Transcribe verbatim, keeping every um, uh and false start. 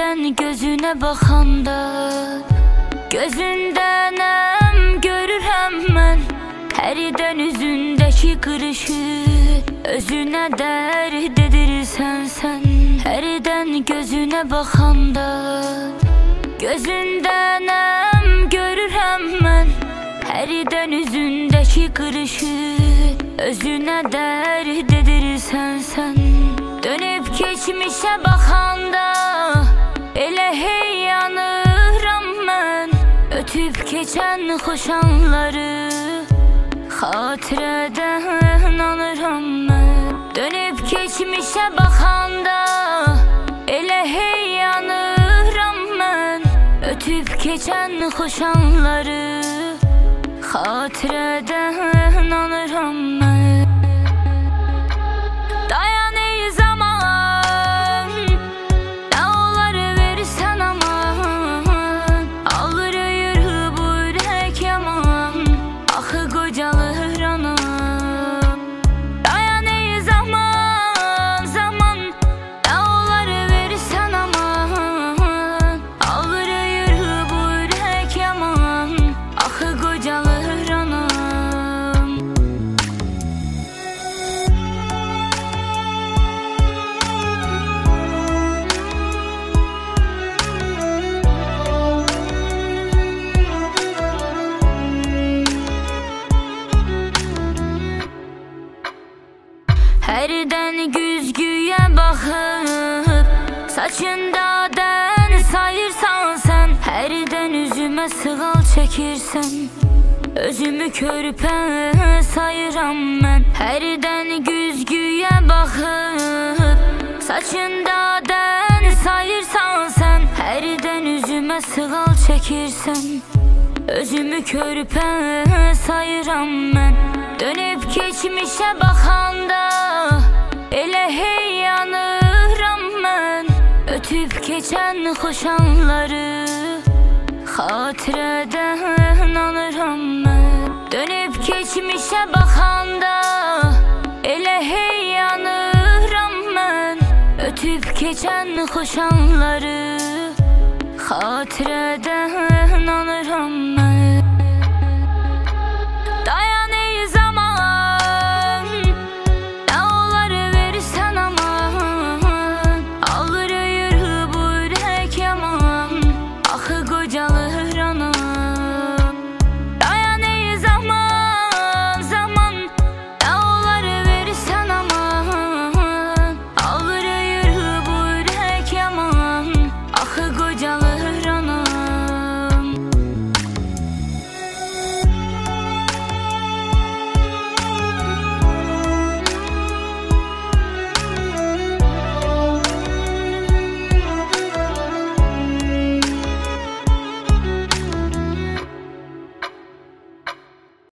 Hərdən gözünə baxanda gözündənəm görürəm mən. Hərdən üzündəki qırışı özünə dərd edirsən sən. Hərdən gözünə baxanda gözündənəm görürəm mən. Hərdən üzündəki qırışı özünə dərd edirsən sən. Dönüb keçmişə baxanda elə hey yanıram mən. Ötüb keçən xoş anları xatirədən anıram mən. Dönüb keçmişə baxanda elə hey yanıram mən. Ötüb keçən xoş anları xatirədən anıram mən. Dayan ey zaman, nə olar versən aman. Ağrıyır bu ürək yaman, axı qocalır anam. Dayan ey zaman, zaman, nə olar versən aman. Ağrıyır bu ürək yaman, axı qocalır anam. Hərdən güzgüyə baxıb saçında dən sayırsan sən. Hərdən üzümə sığal çəkirsən, özümü körpə sayıram mən. Hərdən güzgüyə baxıb saçında dən sayırsan sən. Hərdən üzümə sığal çəkirsən, özümü körpə sayıram mən. Dönüb keçmişə baxanda elə hey yanıram mən. Ötüb keçən xoş anları xatirədən anıram mən. Dönüb keçmişə baxanda elə hey yanıram mən. Ötüb keçən xoş anları xatirədən anıram.